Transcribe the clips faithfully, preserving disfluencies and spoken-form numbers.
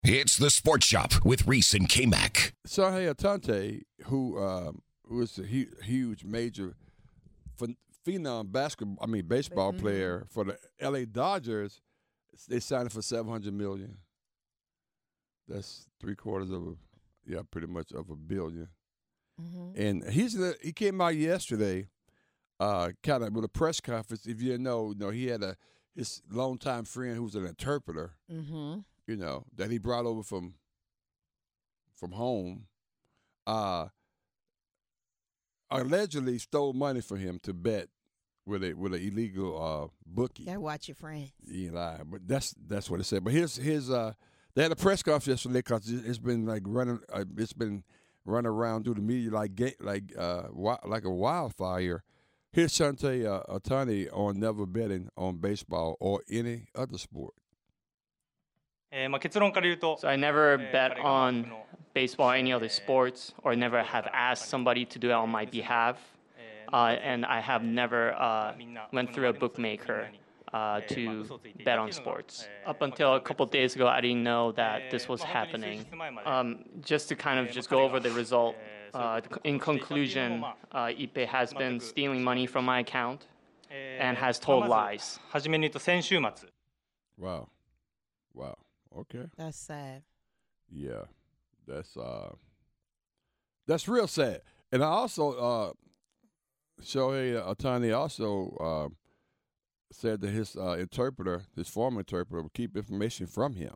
It's the Sports Shop with Reese and K-Mac. Shohei Ohtani, who um, who is a hu- huge major phen- phenom basketball, I mean baseball Mm-hmm. player for the L A Dodgers, they signed him for seven hundred million. That's three quarters of a, yeah, pretty much of a billion. Mm-hmm. And he's the, he came out yesterday, uh, kind of with a press conference. If you know, you know, he had a his longtime friend who's an interpreter. Mm-hmm. You know, that he brought over from from home, uh, allegedly stole money for him to bet with a with an illegal uh, bookie. Gotta watch your friends. Eli, but that's that's what it said. But here's his uh, they had a press conference yesterday because it's been like running, uh, it's been running around through the media like ga- like uh, wi- like a wildfire. Here's Shohei uh, Ohtani on never betting on baseball or any other sport. えーまあ、結論から言うと、 So I never えー bet 彼が on 僕の baseball or any other sports, or never have asked somebody to do it on my behalf. Uh, and I have never uh, went through a bookmaker uh, to bet on sports. Up until a couple days ago, I didn't know that this was happening. Um, just to kind of just go over the result, uh, in conclusion, uh, Ippei has been stealing money from my account and has told まあ lies. まず初めに言うと先週末、 Wow, wow, okay. That's sad. Yeah, that's uh, that's real sad. And I also uh, Shohei Ohtani also uh, said that his uh, interpreter, his former interpreter, would keep information from him.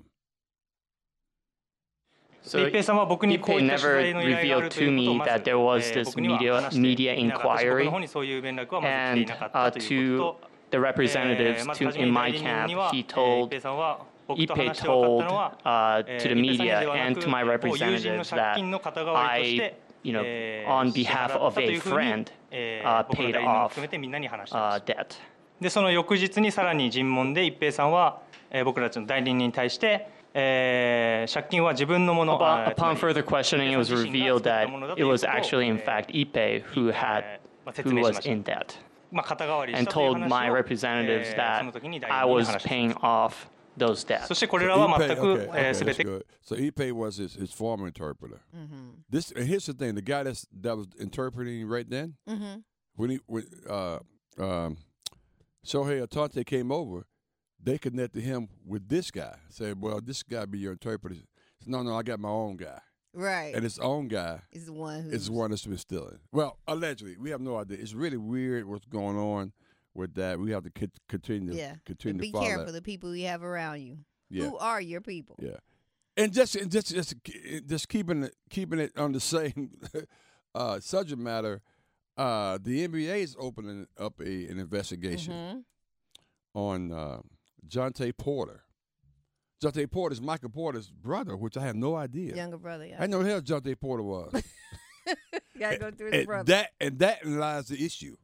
So 一平さんは僕にこう Ippei いった取 never 材の依頼があると revealed い to うことを me まず、 that there was えー this 僕には media 話して media いなかったし、僕 inquiry の方にそういう連絡はまず来てい and なかった uh, ということ to と、 the え representatives ーまず to 初め in に my 代理人 camp, には、 he えー一 told 平さんは僕と Ippei 話して分かっ told たのは、 uh, え to ー the 一平さん media ではな and く、 to my 某友人の representatives 借 that 金の肩代わりとし I, て、 you know, えー on 支払 behalf った of とい a うふうに、 friend, え uh, ー僕の paid 代理人も off 含めてみんなに話していま uh, した。 debt. でその翌日にさらに尋問で一平さんは、えー僕たちの代理人に対して、えー借金は自分のもの、 Upon, あーつま upon り further questioning, it was 自身が revealed 作った that ものだと it いう was ことを、 actually, in えー fact, Ippei who had えーまあ説 who 明し was ました。 in debt まあ肩代わりし and たという told 話 my を、 representatives えー that その時に代 I 理人に was 話しま paying した。 off those debts. そしてこれらは Ippei- 全く、 okay, えー okay, 全 that's て good. So Ippei was his, his former interpreter. Mm-hmm. This and here's the thing: the guy that's that was interpreting right then, Mm-hmm. when he when uh, um, Shohei Ohtani came over, they connected him with this guy. Said, "Well, this guy be your interpreter." He said, no, no, I got my own guy, Right. and his own guy Is the one who is the one that's been stealing. Well, allegedly, we have no idea. It's really weird what's going on with that. We have to co- continue, Yeah. But continue be to follow careful that. the people you have around you. Yeah. Who are your people? Yeah, and just and just just just keeping it keeping it on the same uh, subject matter. Uh, the N B A is opening up a, an investigation Mm-hmm. on uh, Jonte Porter. Jonte Porter is Michael Porter's brother, which I have no idea. Younger brother. Yeah. I know who the hell Jonte Porter was. Gotta go through the and brother. that and that lies the issue.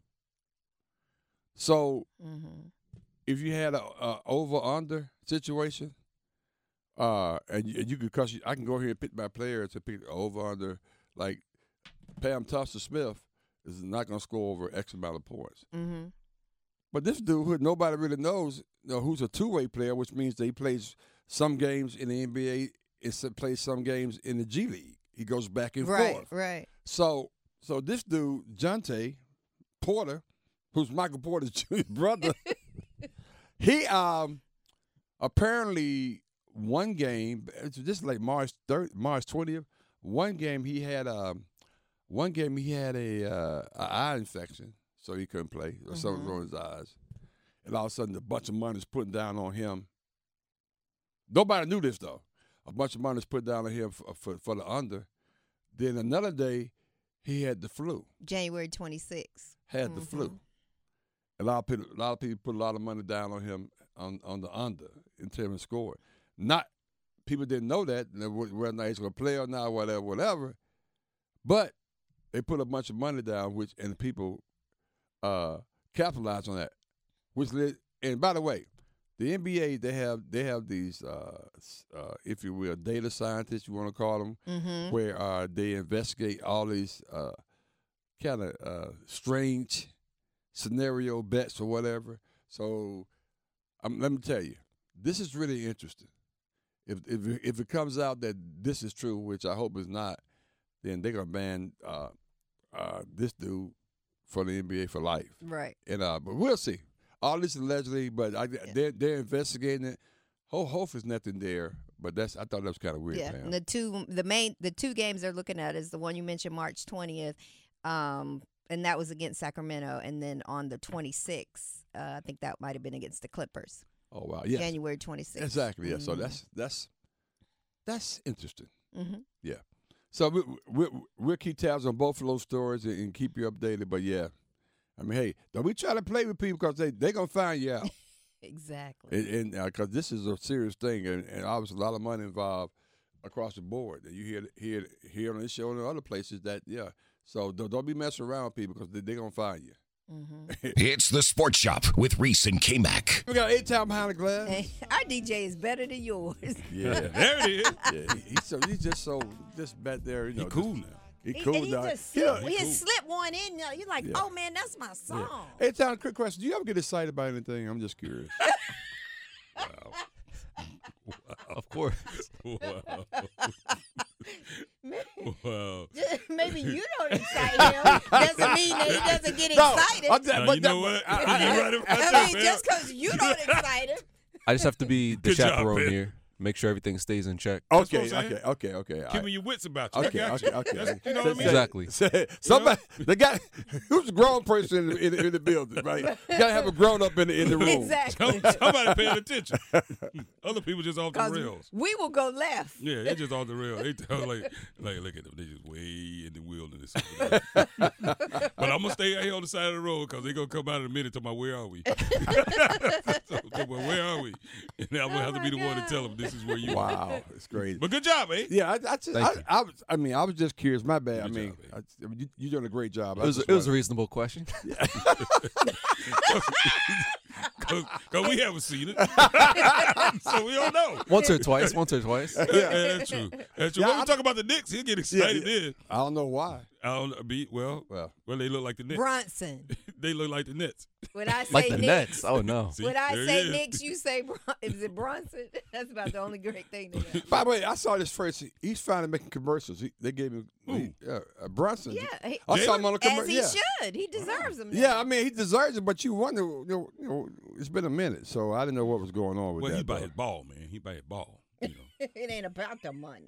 So Mm-hmm. if you had a, a over under situation, uh, and you, and you could, cause you, I can go here and pick my players to pick over under, like Pam Thompson Smith is not going to score over X amount of points. Mm-hmm. But this dude, who nobody really knows, you know, who's a two way player, which means that he plays some games in the N B A and some- plays some games in the G League. He goes back and Right. forth. Right. So, so this dude, Jonte Porter, who's Michael Porter's Junior brother, he um apparently one game. This is like March third, March twentieth. One game he had um one game he had a uh, a eye infection, so he couldn't play. Or something was on his eyes, and all of a sudden a bunch of money is put down on him. Nobody knew this though. A bunch of money is put down on him for, for, for the under. Then another day, he had the flu. January twenty-sixth. Had the flu. A lot of people, a lot of people put a lot of money down on him on, on the under until he scored. Not people didn't know that whether or not he's going to play or not, whatever, whatever. But they put a bunch of money down, which and people uh, capitalized on that. Which led, and by the way, the N B A they have they have these uh, uh, if you will data scientists, you want to call them, Mm-hmm. where uh, they investigate all these uh, kind of uh, strange scenario bets or whatever. So um, let me tell you, this is really interesting. if if if it comes out that this is true, which I hope is not, then they're gonna ban uh, uh, this dude for the N B A for life. Right. And uh, but we'll see. All this allegedly, but I, Yeah. they're they're investigating it. Ho hope is nothing there, but that's I thought that was kind of weird. Yeah. man. And the two the main the two games they're looking at is the one you mentioned March twentieth, um, and that was against Sacramento, and then on the twenty-sixth, uh, I think that might have been against the Clippers. Oh wow, yeah, January twenty-sixth. exactly. Yeah, so Mhm. that's that's that's interesting. Mhm. Yeah. So we, we, we'll keep tabs on both of those stories and, and keep you updated. But yeah, I mean, hey, don't we try to play with people because they they gonna find you out. Exactly. And because uh, this is a serious thing, and, and obviously a lot of money involved across the board. And you hear hear here on this show and other places that yeah. So don't, don't be messing around with people because they they gonna find you. Mm-hmm. It's the Sports Shop with Reese and K-Mac. We got eight time behind the glass. Hey, our D J is better than yours. Yeah, There it is. yeah. He, he's so he's just so just back there. You know, He cool just- now. He He- cool and he now. just He slip, don't- he cool. slip one in there. You're like, Yeah. oh man, that's my yeah. song. Hey, Tom, quick question: do you ever get excited about anything? I'm just curious. Of course. Wow. Wow. Maybe you don't excite him. Doesn't mean that he doesn't get excited. I'm just- Now, but you that- know what? I- You I- right about I that, mean, man. just because you don't excite him. I just have to be the Good job, chaperone man. here. Make sure everything stays in check. That's Okay, what I'm okay, saying. okay, okay. Keeping your wits about you. Okay, I got okay, you. okay. That's- you know what I mean? Exactly. Say- Somebody, the guy, who's a grown person in the, in the, in the building, right? You gotta have a grown up in the in the room. Exactly. Somebody paying attention. Other people just off the Because rails. we will go left. Yeah, they just off the rail. They tell like, like, look at them. They just way in the wilderness. over there. But I'm gonna stay out here on the side of the road because they gonna come out in a minute. To my, where are we? so, so, well, where are we? And then I'm gonna have to be the one to tell them this is where you are. Wow, it's crazy. But good job, eh? Yeah, I, I just, Thank I, you. I, was, I mean, I was just curious. My bad. I Good mean, job, I, I mean, you, you're doing a great job. It was, it was a reasonable question. Because we haven't seen it, so we don't know. Once or twice. Once or twice. Yeah, yeah, that's true. That's true. Yeah, when we I- talk about the Knicks, he'll get excited yeah. then. I don't know why. I don't be well. Well, Well, they look like the Knicks. Bronson. They look like the Nets. When I say Like the Knicks, Nets. Oh, no. See, when I there it say is. Knicks, you say Bron- is it Bronson? That's about the only great thing to know. by the way, I saw this first. He's finally making commercials. He, they gave him he, uh, uh, Brunson. Yeah, he, I saw him on a as commercial. he Yeah. should. He deserves them. Yeah, I mean, he deserves it, but you wonder, you know, you know, it's been a minute, so I didn't know what was going on with Well, that. he by though. his ball, man. He by his ball. You know. It ain't about the money.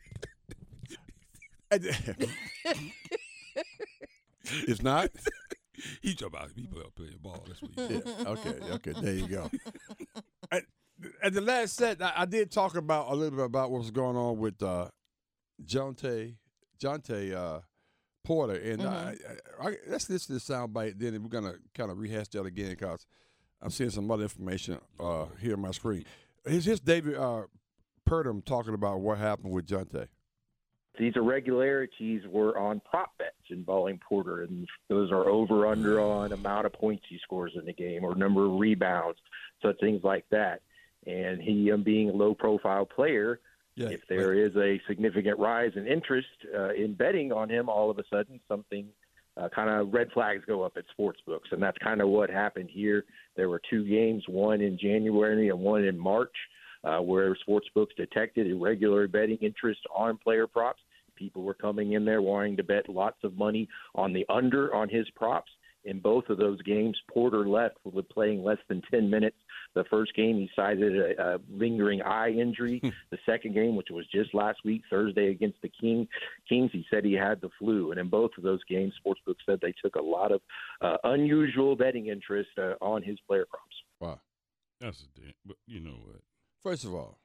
It's not? he talking about people out playing ball. That's what he Yeah. said. Okay, okay, there you go. At, at the last set, I, I did talk about a little bit about what was going on with uh, Jonte, Jonte uh, Porter, and I, I, I, let's listen to the soundbite. Then we're gonna kind of rehash that again because I'm seeing some other information uh, here on my screen. Here's, here's David uh, Purdom talking about what happened with Jonte. These irregularities were on prop bets involving Porter, and those are over under on amount of points he scores in the game or number of rebounds, so things like that. And he, um, being a low-profile player, Yeah, if there is a significant rise in interest uh, in betting on him, all of a sudden something uh, kind of red flags go up at sports books, and that's kind of what happened here. There were two games, one in January and one in March, uh, where sports books detected irregular betting interest on player props. People were coming in there wanting to bet lots of money on the under on his props. In both of those games, Porter left with playing less than ten minutes. The first game, he cited a, a lingering eye injury. The second game, which was just last week, Thursday against the King, Kings, he said he had the flu. And in both of those games, Sportsbook said they took a lot of uh, unusual betting interest uh, on his player props. Wow. That's a damn. But you know what? First of all,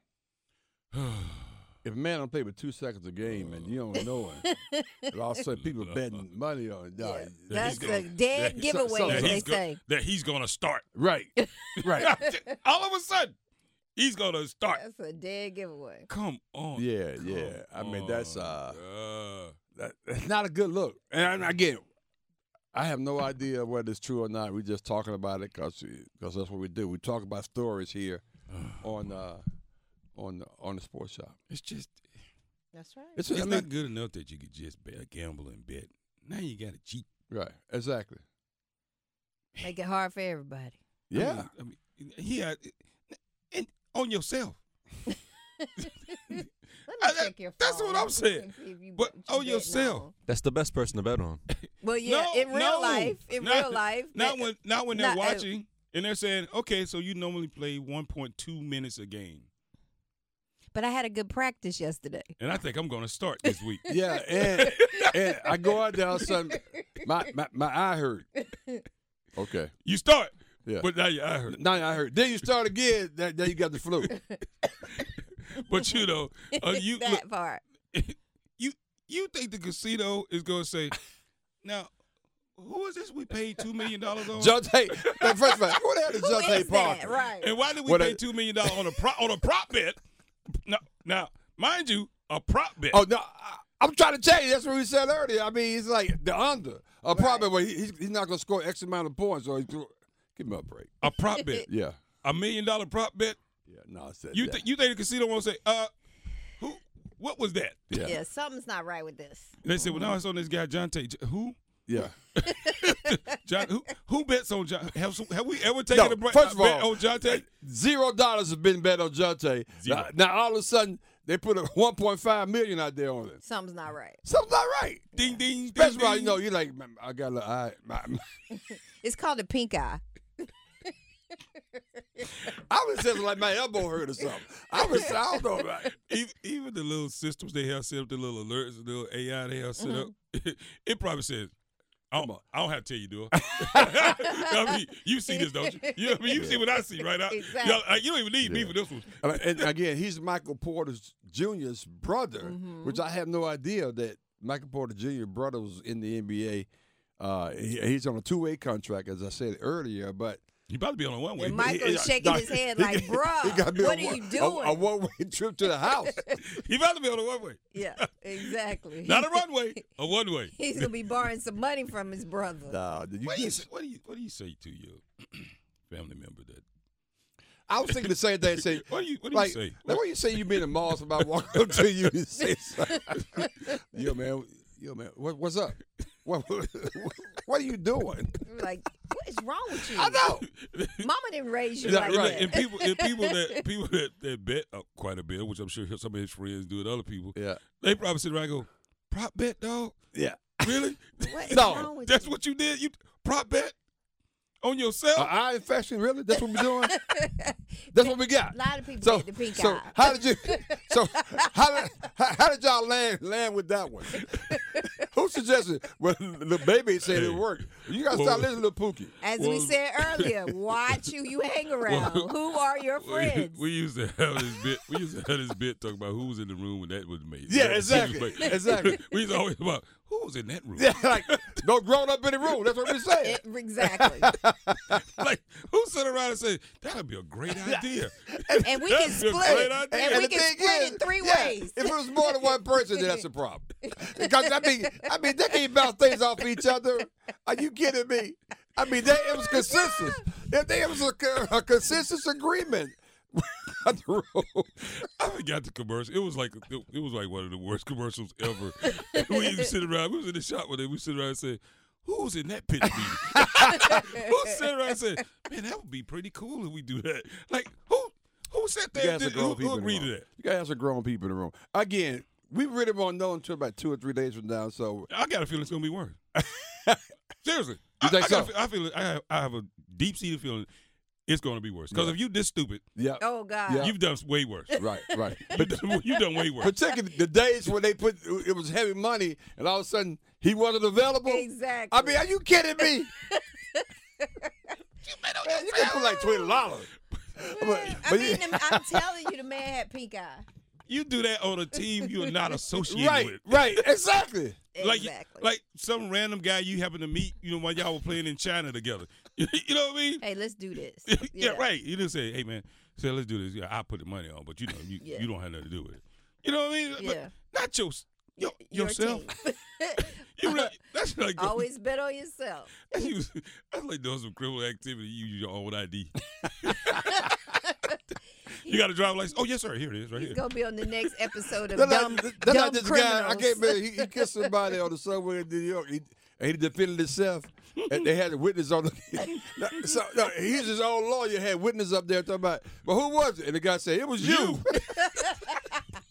if a man don't play with two seconds a game and you don't know him, and all of a sudden people betting money on it, dog. That's he's a gonna- dead that- giveaway, so- as that they he's go- say. that he's gonna start. Right, right. All of a sudden, he's gonna start. That's a dead giveaway. Come on. Yeah, Come yeah. I mean, that's on, uh, uh, that, that's not a good look. And again, I have no idea whether it's true or not. We're just talking about it because that's what we do. We talk about stories here on uh, on the, on the sports shop. it's just That's right. It's, it's I mean, not good enough that you could just bet, gamble and bet. Now you got to cheat. right, exactly. Make it hard for everybody. Yeah, I mean, I mean he had and on yourself. Let me I- check your phone. that's what I'm saying. and see if you- But what you on your betting cell. on. That's the best person to bet on. Well, yeah, No, in real no. life, in Not- real life. Not that- when not when they're not- uh, watching and they're saying, okay, so you normally play one point two minutes a game. But I had a good practice yesterday. And I think I'm going to start this week. Yeah, and and I go out there all of a sudden, my, my my eye hurt. Okay. You start, Yeah. but now your eye hurt. Now I hurt. Then you start again. Then then you got the flu. But you know, uh, you that look, part. you you think the casino is going to say, now, who is this we paid two million dollars on? Jonte, now, first of all, who the hell is Who Jonte is that? Parker? Right. And why did we What pay a- two million dollars on a prop on a prop bet? Now, now, mind you, a prop bet. Oh no, I, I'm trying to tell you. That's what we said earlier. I mean, he's like the under. A problem where he, he's, he's not going to score X amount of points. So he threw, give him a break. A prop bet. Yeah. A million dollar prop bet. Yeah. No, I said You that. think you think the casino won't say, uh, who? What was that? Yeah. Yeah, something's not right with this. And they said, well, now it's on this guy John Tate. Who? Yeah. John? Who? Who bets on John? Have, some, have we ever taken No, a break, first of bet all, on John Tate? Zero dollars has been bet on Jonte. Zero. Now, now all of a sudden they put a one point five million out there on it. Something's not right. Something's not right. Ding ding. ding First of all, you ding. know, you're like, "Man, I got a little eye. My, my. It's called a pink eye. I was just like my elbow hurt or something. I was, I don't know. Right? even, even the little systems they have set up, the little alerts, the little A I they have set up, it probably says, I don't, I don't have to tell you, do I? I mean, you see this, don't you? You, know what I mean, you see what I see, right? I, Exactly. y'all, uh, you don't even need me for this one. I mean, and again, he's Michael Porter Junior's brother, which I have no idea that Michael Porter Junior's brother was in the N B A. Uh, he, he's on a two-way contract, as I said earlier, but You about to be on a one way. And Michael's he- shaking no, his head he- like, he bruh, gotta be what on are one- you a- doing? A, one-way trip to the house. He about to be on a one way. Yeah, exactly. Not a runway, a one way. He's gonna be borrowing some money from his brother. Nah, did you What do you get- say, what do you what do you say to your family member that? I was thinking the same thing. Say, What do you what do like, you say? like when you say you been in malls, somebody walk up to you and say, something. "Yo, man, yo, man, what, what's up? What, what, what are you doing?" Like, what is wrong with you? I know. Mama didn't raise you Yeah, like And, right. that. and people, and people that people that, that bet uh, quite a bit, which I'm sure some of his friends do, and other people, Yeah, they probably sit around and go, "Prop bet, dog? yeah. Really? What is No, wrong with That's you? what you did? You prop bet on yourself?" An eye infection, really? That's what we're doing? That's what we got. A lot of people So, get the pink so eye. how did you? So how did how, how did y'all land land with that one? Who suggested? Well, the baby said it worked. You gotta stop Well- listening to Pookie. As Well- we said earlier, watch who you hang around. Well- who are your We, friends? we used to have this bit. We used to have this bit talking about who was in the room when that was made. Yeah, That exactly, decision was made. exactly. We used to always talk about who was in that room. Yeah, like no grown up in the room. That's what we said. It- exactly. Like who sit around and say that'd be a great idea? And we can That'd be a split great it. idea. And we the can thing split is, it three yeah, ways. If it was more than one person, then that's a problem. Because I mean, I mean, they can't bounce things off each other. Are you kidding me? I mean, they, it was consensus. It, it was a, a consensus agreement. I forgot the commercial. It was like it was like one of the worst commercials ever. We used to sit around. We was in the shop with it. We sit around and say, "Who was in that pitch meeting?" Who sit around and said, "Man, that would be pretty cool if we do that." Like who who sat You there? gotta Did, have some grown who, people who in the agreed to room. that? You gotta have some grown people in the room. Again, we really won't know until about two or three days from now. So I got a feeling it's gonna be worse. Seriously, You I, think I, got so? a fe- I feel I have, I have a deep seated feeling it's gonna be worse. Because Yeah. if you this stupid, yeah, Oh, God. Yeah. you've done way worse. right, right. You've done, you've done way worse. Particularly the days when they put it was heavy money, and all of a sudden he wasn't available. Exactly. I mean, are you kidding me? Man, you can put like twenty dollars. I mean, the- I'm telling you, the man had pink eye. You do that on a team you're not associated right, with. right, exactly. Like, Exactly. like some random guy you happen to meet, you know, while y'all were playing in China together. You know what I mean? Hey, let's do this. yeah, right. You didn't say, "Hey, man, say let's do this." Yeah, I put the money on, but you know, you, Yeah. you don't have nothing to do with it. You know what I mean? But Yeah. not your, your Your yourself. team. You really, that's like Always bet on yourself. That's, you, that's like doing some criminal activity. You use your own I D. You got a driver's license? Oh yes, sir. Here it is, right He's here. gonna be on the next episode of That's Dumb, like, that's dumb like this Criminals. guy. I can't remember. He, he kissed somebody on the subway in New York. He, and he defended himself. And they had a witness on the. so no, he's his own lawyer. Had witness up there talking about. But who was it? And the guy said it was you.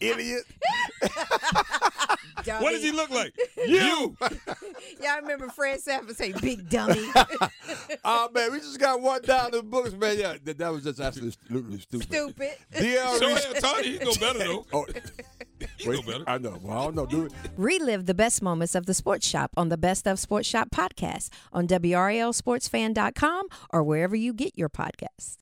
idiot. Dummy. What does he look like? You. Y'all remember Fred Sanford say, "Big dummy." Oh man, we just got one down in the books, man. Yeah, that, that was just absolutely stupid. Stupid. D L Show Reese- him Tony. He go better though. Oh, He wait, go better. I know. Well, I don't know. Do it. Relive the best moments of the Sports Shop on the Best of Sports Shop podcast on W R A L sports fan dot com or wherever you get your podcasts.